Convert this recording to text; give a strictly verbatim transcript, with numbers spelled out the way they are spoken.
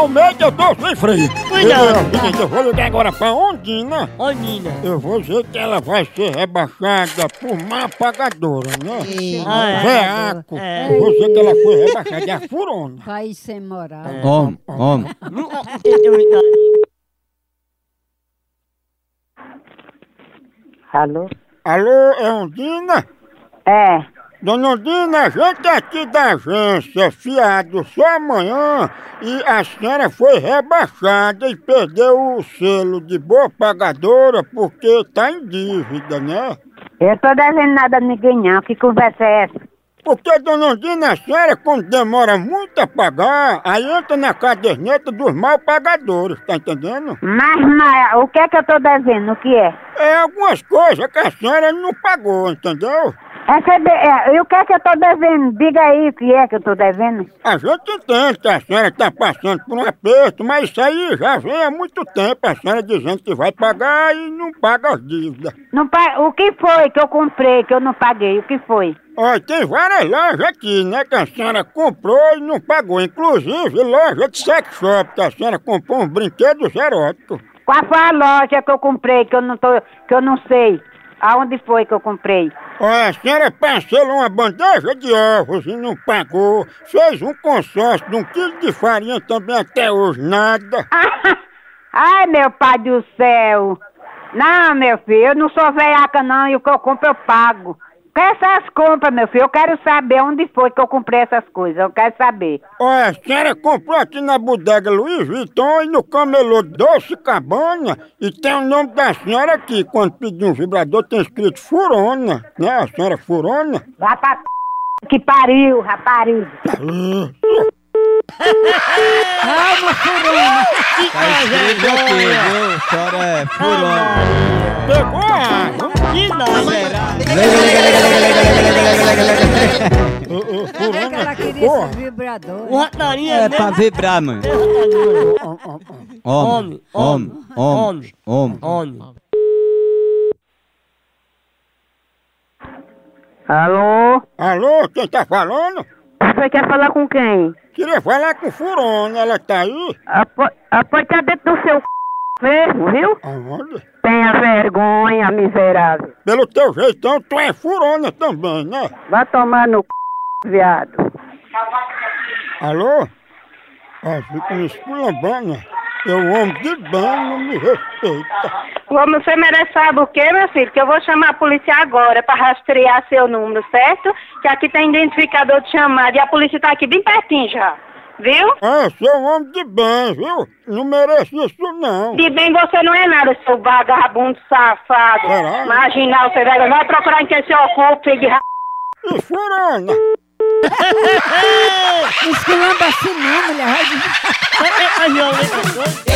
Almeida, eu tô sem freio. Cuidado. Eu, eu, seguinte, eu vou ligar agora pra Ondina. Ondina. Eu vou dizer que ela vai ser rebaixada por má pagadora, né? Ah, é. Veaco. É. Eu vou dizer que ela foi rebaixada, é a furona. País sem moral. Homem, homem. Alô? Alô, é Ondina? É. Dona Ondina, a gente aqui da agência Fiado só amanhã e a senhora foi rebaixada e perdeu o selo de boa pagadora porque tá em dívida, né? Eu tô devendo nada a ninguém não. Que conversa é essa? Porque, dona Ondina, a senhora, quando demora muito a pagar, aí entra na caderneta dos mal pagadores, tá entendendo? Mas, mas, o que é que eu tô devendo? O que é? É algumas coisas que a senhora não pagou, entendeu? Essa, é, e o que é que eu tô devendo? Diga aí o que é que eu tô devendo. A gente entende que a senhora está passando por um aperto, mas isso aí já vem há muito tempo, a senhora dizendo que vai pagar e não paga as dívidas. Não, pa- o que foi que eu comprei que eu não paguei? O que foi? Olha, tem várias lojas aqui, né, que a senhora comprou e não pagou, inclusive loja de sex shop, que a senhora comprou uns brinquedos eróticos. Qual foi a loja que eu comprei que eu não tô, que eu não sei? Aonde foi que eu comprei? Olha, a senhora parcelou uma bandeja de ovos e não pagou, fez um consórcio de um quilo de farinha também até hoje, nada. Ai, meu pai do céu! Não, meu filho, eu não sou veiaca não, e o que eu compro eu pago. Que essas compras, meu filho? Eu quero saber onde foi que eu comprei essas coisas, eu quero saber. Olha, a senhora comprou aqui na bodega Louis Vuitton e no camelô Doce Cabana e tem o nome da senhora aqui. Quando pedir um vibrador tem escrito Furona, né? A senhora Furona. Vá pra p... que pariu, rapariga. Calma, furona. Que coisa Escreve aqui, viu? A senhora é furona. Pegou a água. Que nada. Ô, ô, É que ela Furona. queria Porra. esse vibrador. O ratarinho É é pra mesmo. vibrar, mano. Ó, ó, ó. Homem, homem, homem, homem. Homem. Alô? Alô, quem tá falando? Você quer falar com quem? Queria falar com Furona, ela tá aí? Pode estar dentro do seu c... mesmo, viu? Aonde? Tenha vergonha, miserável. Pelo teu jeitão, tu é Furona também, né? Vai tomar no c... viado. Alô? Ah, fica me esculambando. Eu homem de bem, não me respeita. Você merece sabe o quê, meu filho? Que eu vou chamar a polícia agora pra rastrear seu número, certo? Que aqui tem identificador de chamada e a polícia tá aqui bem pertinho já. Viu? Ah, seu homem de bem, viu? Não merece isso, não. De bem você não é nada, seu vagabundo safado. Será? Marginal, você vai, vai procurar em quem se ocupa, filho de ra... E Furona? Esculamba assim não, mulher. Ai, ai, ai, ai, ai.